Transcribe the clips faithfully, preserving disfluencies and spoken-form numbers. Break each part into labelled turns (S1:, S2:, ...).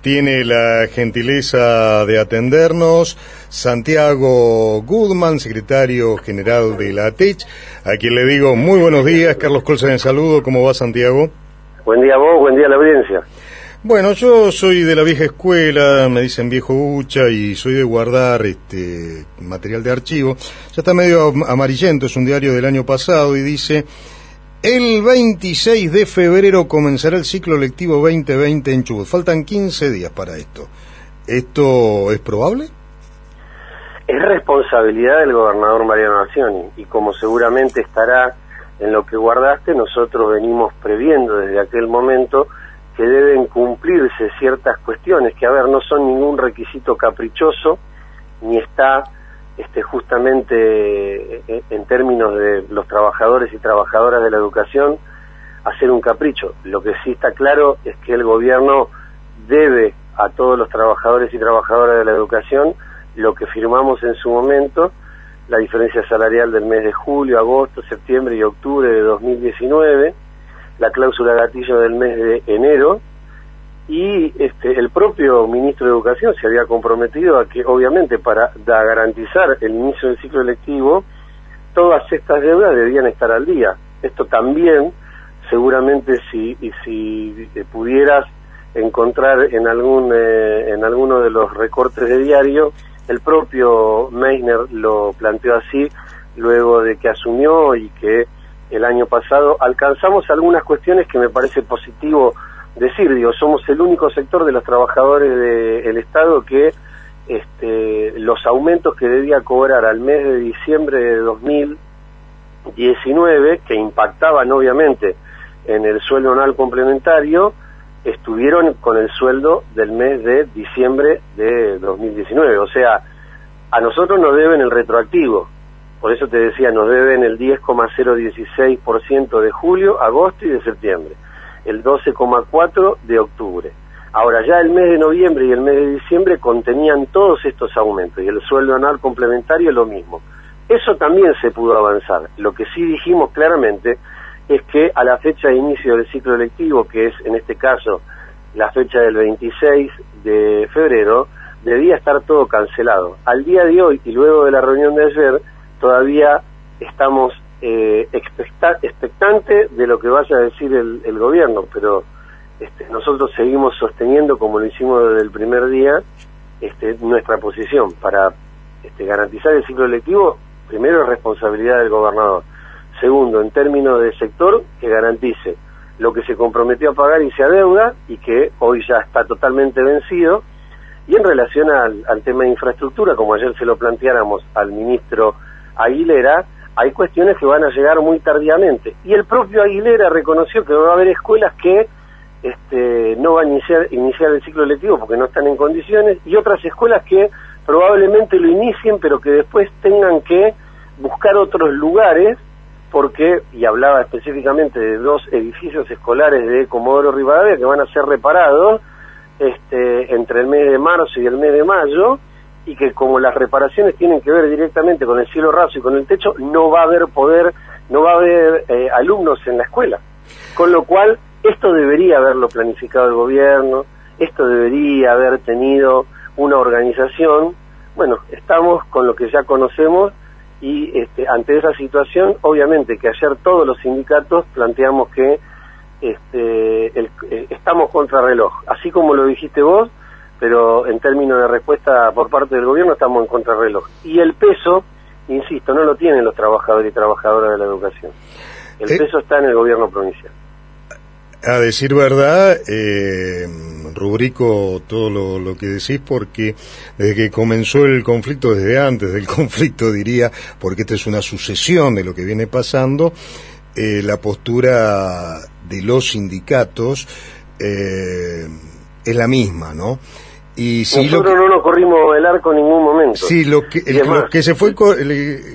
S1: tiene la gentileza de atendernos Santiago Goodman, secretario general de la A T E C H, a quien le digo muy buenos días. Carlos Colza en el saludo. ¿Cómo va, Santiago?
S2: Buen día a vos, buen día a la audiencia.
S1: Bueno, yo soy de la vieja escuela, me dicen viejo hucha, y soy de guardar este material de archivo. Ya está medio amarillento, es un diario del año pasado y dice: el veintiséis de febrero comenzará el ciclo lectivo veinte veinte en Chubut. Faltan quince días para esto. ¿Esto es probable?
S2: Es responsabilidad del gobernador Mariano Nocioni, y como seguramente estará en lo que guardaste, nosotros venimos previendo desde aquel momento que deben cumplirse ciertas cuestiones que, a ver, no son ningún requisito caprichoso, ni está este, justamente en términos de los trabajadores y trabajadoras de la educación hacer un capricho. Lo que sí está claro es que el gobierno debe a todos los trabajadores y trabajadoras de la educación lo que firmamos en su momento, la diferencia salarial del mes de julio, agosto, septiembre y octubre de dos mil diecinueve, la cláusula gatillo del mes de enero, y este, el propio ministro de Educación se había comprometido a que, obviamente, para da, garantizar el inicio del ciclo lectivo, todas estas deudas debían estar al día. Esto también, seguramente, si, y si pudieras encontrar en algún eh, en alguno de los recortes de diario, el propio Meissner lo planteó así, luego de que asumió y que el año pasado alcanzamos algunas cuestiones que me parece positivo decir. Digo, somos el único sector de los trabajadores del Estado que este, los aumentos que debía cobrar al mes de diciembre de dos mil diecinueve, que impactaban obviamente en el sueldo anual complementario, estuvieron con el sueldo del mes de diciembre de dos mil diecinueve. O sea, a nosotros nos deben el retroactivo. Por eso te decía, nos deben el diez coma cero dieciséis por ciento de julio, agosto y de septiembre, el doce coma cuatro por ciento de octubre. Ahora, ya el mes de noviembre y el mes de diciembre contenían todos estos aumentos, y el sueldo anual complementario lo mismo. Eso también se pudo avanzar. Lo que sí dijimos claramente es que a la fecha de inicio del ciclo lectivo, que es en este caso la fecha del veintiséis de febrero, debía estar todo cancelado. Al día de hoy, y luego de la reunión de ayer, todavía estamos eh, expecta expectantes de lo que vaya a decir el, el gobierno, pero este, nosotros seguimos sosteniendo, como lo hicimos desde el primer día, este, nuestra posición. Para este, garantizar el ciclo lectivo, primero es responsabilidad del gobernador. Segundo, en términos de sector, que garantice lo que se comprometió a pagar y se adeuda, y que hoy ya está totalmente vencido. Y en relación al, al tema de infraestructura, como ayer se lo planteáramos al ministro Aguilera, hay cuestiones que van a llegar muy tardíamente. Y el propio Aguilera reconoció que va a haber escuelas que este, no van a iniciar, iniciar el ciclo lectivo porque no están en condiciones, y otras escuelas que probablemente lo inicien, pero que después tengan que buscar otros lugares, porque, y hablaba específicamente de dos edificios escolares de Comodoro Rivadavia que van a ser reparados este, entre el mes de marzo y el mes de mayo, y que como las reparaciones tienen que ver directamente con el cielo raso y con el techo, no va a haber poder, no va a haber eh, alumnos en la escuela. Con lo cual, esto debería haberlo planificado el gobierno, esto debería haber tenido una organización. Bueno, estamos con lo que ya conocemos, y este, ante esa situación, obviamente que ayer todos los sindicatos planteamos que este, el, eh, estamos contra reloj, así como lo dijiste vos, pero en términos de respuesta por parte del gobierno estamos en contrarreloj. Y el peso, insisto, no lo tienen los trabajadores y trabajadoras de la educación. El eh, peso está en el gobierno provincial.
S1: A decir verdad, eh, rubrico todo lo, lo que decís, porque desde que comenzó el conflicto, desde antes del conflicto diría, porque esta es una sucesión de lo que viene pasando, eh, la postura de los sindicatos eh, es la misma, ¿no? Y si
S2: nosotros lo que, no nos corrimos el arco en ningún momento.
S1: Sí, lo que, el, lo que se fue, el,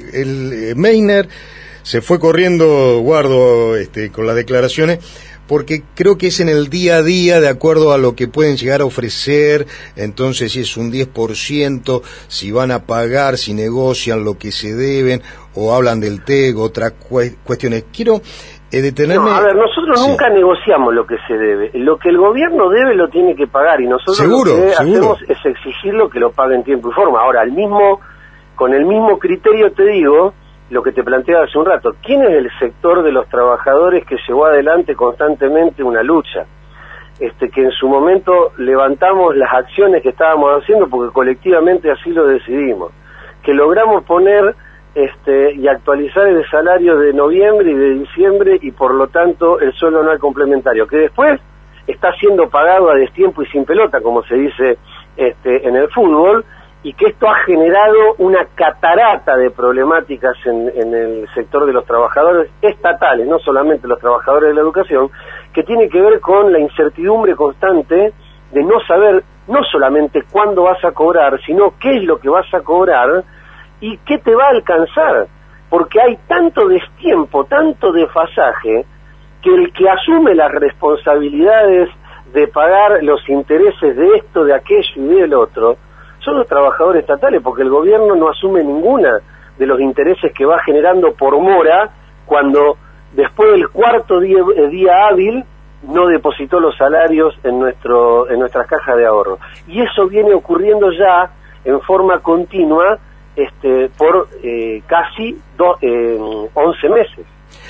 S1: el Meissner se fue corriendo, guardo este, con las declaraciones, porque creo que es en el día a día, de acuerdo a lo que pueden llegar a ofrecer. Entonces, si es un diez por ciento, si van a pagar, si negocian lo que se deben, o hablan del T E C, otras cuestiones. Quiero eh, detenerme...
S2: No, a ver, nosotros sí. nunca negociamos lo que se debe. Lo que el gobierno debe lo tiene que pagar, y nosotros
S1: seguro,
S2: lo que
S1: seguro.
S2: hacemos es exigirlo que lo pague en tiempo y forma. Ahora, el mismo, con el mismo criterio te digo lo que te planteaba hace un rato. ¿Quién es el sector de los trabajadores que llevó adelante constantemente una lucha? Este, que en su momento levantamos las acciones que estábamos haciendo porque colectivamente así lo decidimos, que logramos poner este, y actualizar el salario de noviembre y de diciembre y por lo tanto el sueldo anual complementario, que después está siendo pagado a destiempo y sin pelota, como se dice este, en el fútbol, y que esto ha generado una catarata de problemáticas en, en el sector de los trabajadores estatales, no solamente los trabajadores de la educación, que tiene que ver con la incertidumbre constante de no saber no solamente cuándo vas a cobrar, sino qué es lo que vas a cobrar y qué te va a alcanzar, porque hay tanto destiempo, tanto desfasaje, que el que asume las responsabilidades de pagar los intereses de esto, de aquello y del otro, son los trabajadores estatales, porque el gobierno no asume ninguna de los intereses que va generando por mora cuando después del cuarto día, día hábil no depositó los salarios en nuestro en nuestras cajas de ahorro. Y eso viene ocurriendo ya en forma continua este por eh, casi do, eh, once meses.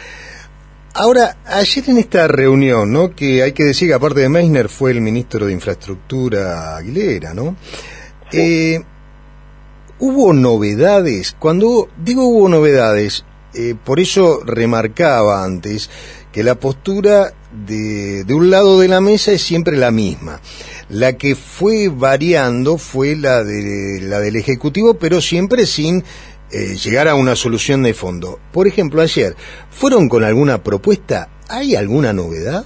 S1: Ahora, ayer en esta reunión, ¿no?, que hay que decir que aparte de Meissner fue el ministro de Infraestructura Aguilera, ¿no? Sí. Eh, ¿Hubo novedades? Cuando digo hubo novedades, eh, por eso remarcaba antes que la postura de, de un lado de la mesa es siempre la misma. La que fue variando fue la de la del Ejecutivo, pero siempre sin eh, llegar a una solución de fondo. Por ejemplo, ayer, ¿fueron con alguna propuesta? ¿Hay alguna novedad?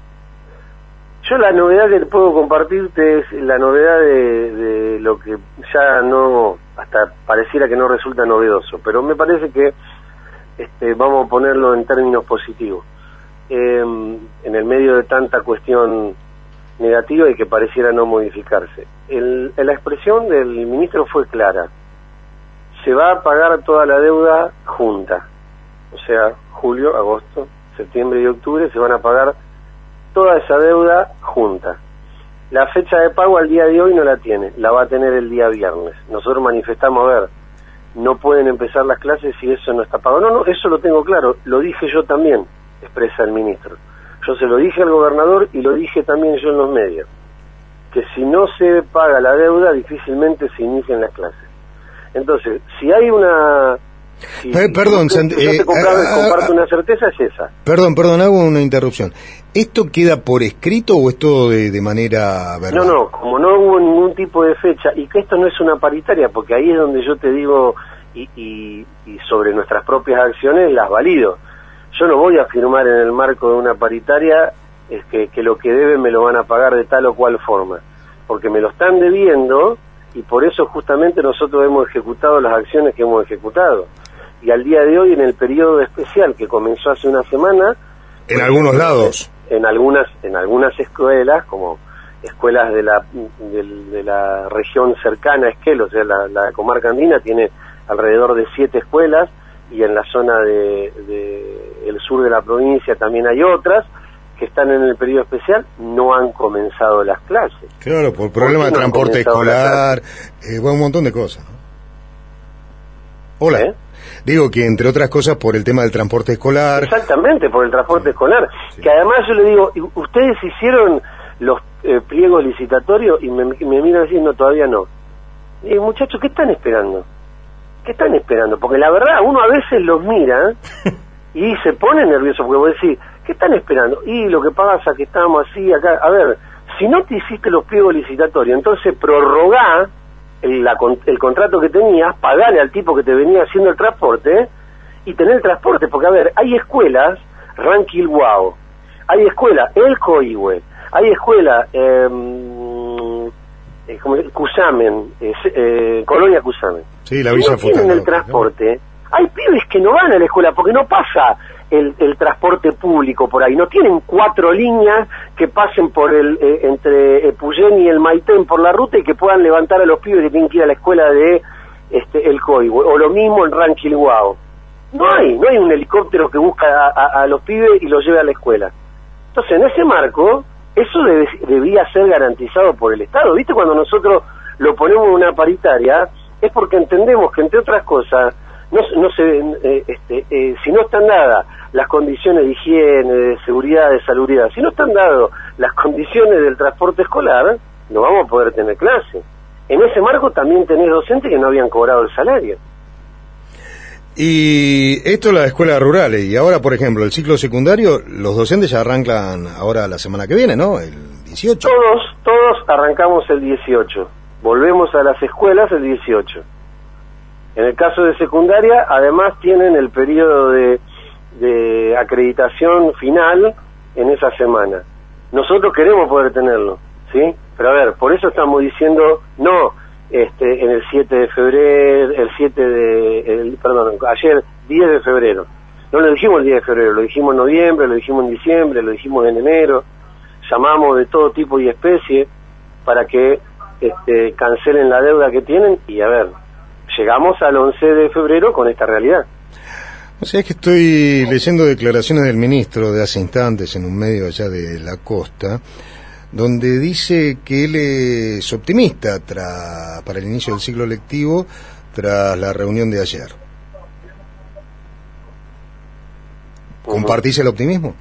S2: Yo la novedad que puedo compartirte es la novedad de, de lo que ya no, hasta pareciera que no resulta novedoso, pero me parece que este, vamos a ponerlo en términos positivos. Eh, en el medio de tanta cuestión negativa y que pareciera no modificarse. El, la expresión del ministro fue clara. Se va a pagar toda la deuda junta. O sea, julio, agosto, septiembre y octubre se van a pagar toda esa deuda junta. La fecha de pago al día de hoy no la tiene, la va a tener el día viernes. Nosotros manifestamos, a ver, no pueden empezar las clases si eso no está pagado. No, no, eso lo tengo claro, lo dije yo también, expresa el ministro. Yo se lo dije al gobernador y lo dije también yo en los medios, que si no se paga la deuda difícilmente se inician las clases. Entonces, si hay una... Si,
S1: eh, perdón,
S2: si yo te
S1: eh,
S2: compraba,
S1: eh,
S2: comparto una certeza, es esa.
S1: Perdón, perdón, hago una interrupción. ¿Esto queda por escrito o es todo de, de manera verbal?
S2: No, no, como no hubo ningún tipo de fecha, y que esto no es una paritaria, porque ahí es donde yo te digo, y, y, y sobre nuestras propias acciones las valido. Yo no voy a firmar en el marco de una paritaria es que, que lo que deben me lo van a pagar de tal o cual forma, porque me lo están debiendo, y por eso justamente nosotros hemos ejecutado las acciones que hemos ejecutado. Y al día de hoy, en el periodo especial que comenzó hace una semana...
S1: En pues, algunos lados.
S2: En algunas en algunas escuelas, como escuelas de la de, de la región cercana a Esquel, o sea, la, la comarca andina tiene alrededor de siete escuelas, y en la zona de, de el sur de la provincia también hay otras que están en el periodo especial, no han comenzado las clases.
S1: Claro, por problema de transporte escolar, eh, bueno, un montón de cosas, ¿no? Hola. ¿Eh? Digo que, entre otras cosas, por el tema del transporte escolar.
S2: Exactamente, por el transporte sí. escolar. Sí. Que además yo le digo, ustedes hicieron los eh, pliegos licitatorios y me, me miran diciendo, todavía no. Y digo, muchachos, ¿qué están esperando? ¿Qué están esperando? Porque la verdad, uno a veces los mira y se pone nervioso, porque vos decís, ¿qué están esperando? Y lo que pasa es que estábamos así, acá. A ver, si no te hiciste los pliegos licitatorios, entonces prorrogá El, la, el contrato que tenías, pagale al tipo que te venía haciendo el transporte y tener el transporte, porque a ver, hay escuelas Ranquilhuao, hay escuela El Coihue, hay escuela eh, eh, como Cusamen, eh, eh, Colonia Cusamen.
S1: Sí, la Villa
S2: no tienen el transporte, ¿no? Hay pibes que no van a la escuela porque no pasa el, el transporte público por ahí, no tienen cuatro líneas que pasen por el eh, entre eh, Puyén y el Maitén por la ruta y que puedan levantar a los pibes que tienen que ir a la escuela de este el Coihue, o lo mismo en Ranquilhuao. No hay, no hay un helicóptero que busca a, a, a los pibes y los lleve a la escuela. Entonces, en ese marco, eso debe, debía ser garantizado por el Estado. ¿Viste? Cuando nosotros lo ponemos en una paritaria, es porque entendemos que, entre otras cosas, no, no se, eh, este, eh, si no están dadas las condiciones de higiene, de seguridad, de salubridad, si no están dadas las condiciones del transporte escolar, no vamos a poder tener clase. En ese marco también tenés docentes que no habían cobrado el salario.
S1: Y esto es las escuelas rurales, y ahora, por ejemplo, el ciclo secundario, los docentes ya arrancan ahora la semana que viene, ¿no? El dieciocho.
S2: Todos, todos arrancamos el dieciocho. Volvemos a las escuelas el dieciocho. En el caso de secundaria, además tienen el periodo de, de acreditación final en esa semana. Nosotros queremos poder tenerlo, ¿sí? Pero a ver, por eso estamos diciendo no este en el siete de febrero, el siete de, el, perdón, ayer diez de febrero. No lo dijimos el diez de febrero, lo dijimos en noviembre, lo dijimos en diciembre, lo dijimos en enero. Llamamos de todo tipo y especie para que este, cancelen la deuda que tienen y a ver, llegamos al once de febrero con esta realidad.
S1: O sea, es que estoy leyendo declaraciones del ministro de hace instantes en un medio allá de la costa, donde dice que él es optimista tra, para el inicio del ciclo lectivo tras la reunión de ayer. ¿Compartís el optimismo?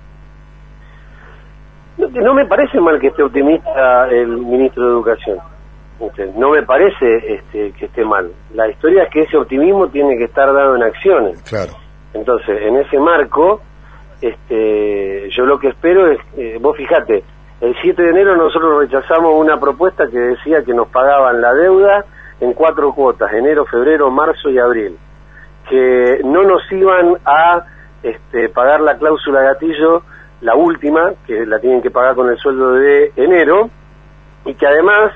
S2: No, no me parece mal que esté optimista el ministro de Educación. No me parece este, que esté mal. La historia es que ese optimismo tiene que estar dado en acciones.
S1: Claro.
S2: Entonces, en ese marco, este, yo lo que espero es, eh, vos fijate, el siete de enero nosotros rechazamos una propuesta que decía que nos pagaban la deuda en cuatro cuotas, enero, febrero, marzo y abril, que no nos iban a este, pagar la cláusula gatillo, la última, que la tienen que pagar con el sueldo de enero, y que además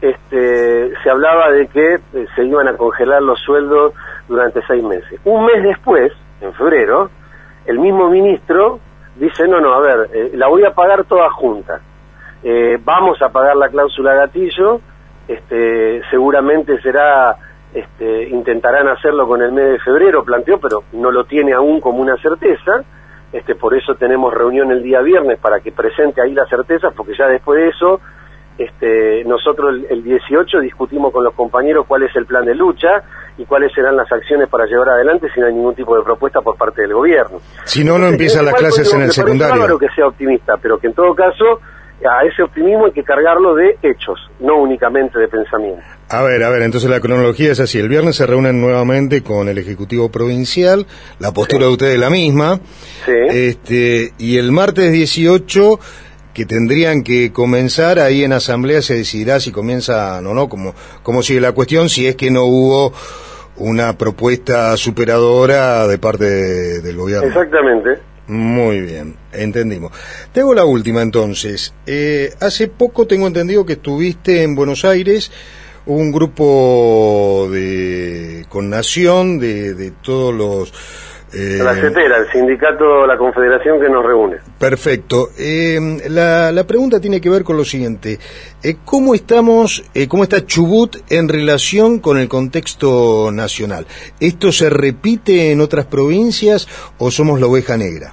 S2: este, se hablaba de que eh, se iban a congelar los sueldos durante seis meses. Un mes después, en febrero, el mismo ministro dice, no, no, a ver, eh, la voy a pagar toda junta. Eh, vamos a pagar la cláusula gatillo, este, seguramente será, este, intentarán hacerlo con el mes de febrero, planteó, pero no lo tiene aún como una certeza, este, por eso tenemos reunión el día viernes para que presente ahí las certezas, porque ya después de eso, este, nosotros el, el dieciocho discutimos con los compañeros cuál es el plan de lucha y cuáles serán las acciones para llevar adelante si no hay ningún tipo de propuesta por parte del gobierno.
S1: Si no, no empiezan las clases en el secundario.
S2: Claro que sea optimista, pero que en todo caso a ese optimismo hay que cargarlo de hechos, no únicamente de pensamiento.
S1: A ver, a ver, entonces la cronología es así. El viernes se reúnen nuevamente con el Ejecutivo Provincial, la postura sí. de ustedes es la misma,
S2: sí.
S1: este, y el martes dieciocho, que tendrían que comenzar, ahí en asamblea se decidirá si comienzan o no, como, como sigue la cuestión, si es que no hubo una propuesta superadora de parte de, del gobierno.
S2: Exactamente.
S1: Muy bien, entendimos. Te hago la última entonces. Eh, hace poco tengo entendido que estuviste en Buenos Aires, un grupo de con nación de, de todos los...
S2: Eh, la CETERA, el sindicato, la confederación que nos reúne.
S1: Perfecto. Eh, la, la pregunta tiene que ver con lo siguiente. Eh, ¿Cómo estamos, eh, cómo está Chubut en relación con el contexto nacional? ¿Esto se repite en otras provincias o somos la oveja negra?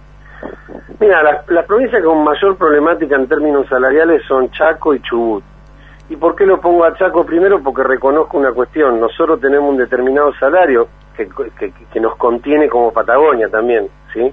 S2: Mira, las, las provincias con mayor problemática en términos salariales son Chaco y Chubut. ¿Y por qué lo pongo a Chaco primero? Porque reconozco una cuestión. Nosotros tenemos un determinado salario que, que, que nos contiene como Patagonia también, ¿sí?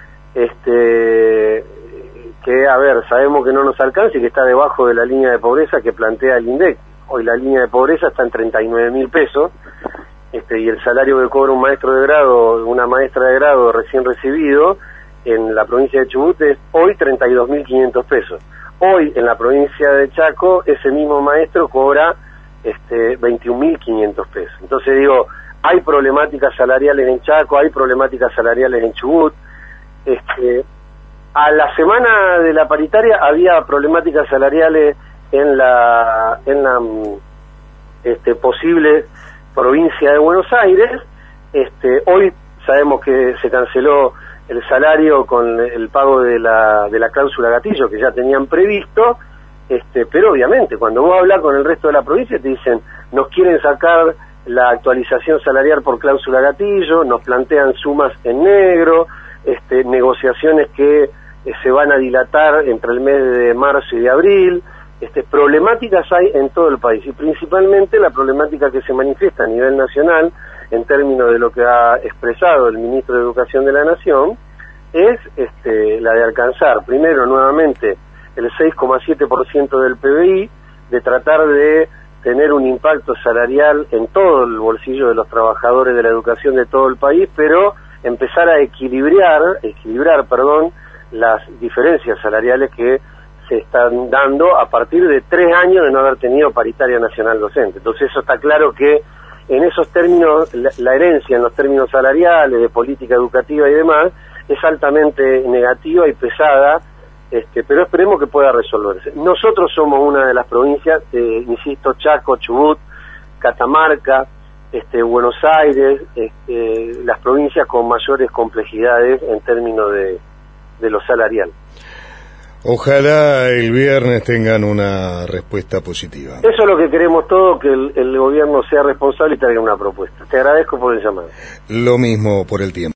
S2: Este, que, a ver, sabemos que no nos alcanza y que está debajo de la línea de pobreza que plantea el INDEC. Hoy la línea de pobreza está en treinta y nueve mil pesos, este, y el salario que cobra un maestro de grado, una maestra de grado recién recibido en la provincia de Chubut es hoy treinta y dos mil quinientos pesos. Hoy en la provincia de Chaco ese mismo maestro cobra este, veintiún mil quinientos pesos. Entonces digo, hay problemáticas salariales en Chaco, hay problemáticas salariales en Chubut. Este, a la semana de la paritaria había problemáticas salariales en la en la este, posible provincia de Buenos Aires. Este, hoy sabemos que se canceló el salario con el pago de la de la cláusula gatillo que ya tenían previsto, este, pero obviamente cuando vos hablas con el resto de la provincia te dicen nos quieren sacar la actualización salarial por cláusula gatillo, nos plantean sumas en negro, este, negociaciones que eh, se van a dilatar entre el mes de marzo y de abril. Este, problemáticas hay en todo el país y principalmente la problemática que se manifiesta a nivel nacional en términos de lo que ha expresado el ministro de Educación de la Nación es este, la de alcanzar primero nuevamente el seis coma siete por ciento del P B I, de tratar de tener un impacto salarial en todo el bolsillo de los trabajadores de la educación de todo el país, pero empezar a equilibrar, equilibrar, perdón, las diferencias salariales que se están dando a partir de tres años de no haber tenido paritaria nacional docente. Entonces eso está claro que en esos términos, la, la herencia en los términos salariales, de política educativa y demás, es altamente negativa y pesada, este, pero esperemos que pueda resolverse. Nosotros somos una de las provincias, eh, insisto, Chaco, Chubut, Catamarca, este, Buenos Aires, este, las provincias con mayores complejidades en términos de, de lo salarial.
S1: Ojalá el viernes tengan una respuesta positiva.
S2: Eso es lo que queremos todos, que el, el gobierno sea responsable y traiga una propuesta. Te agradezco por el llamado.
S1: Lo mismo por el tiempo.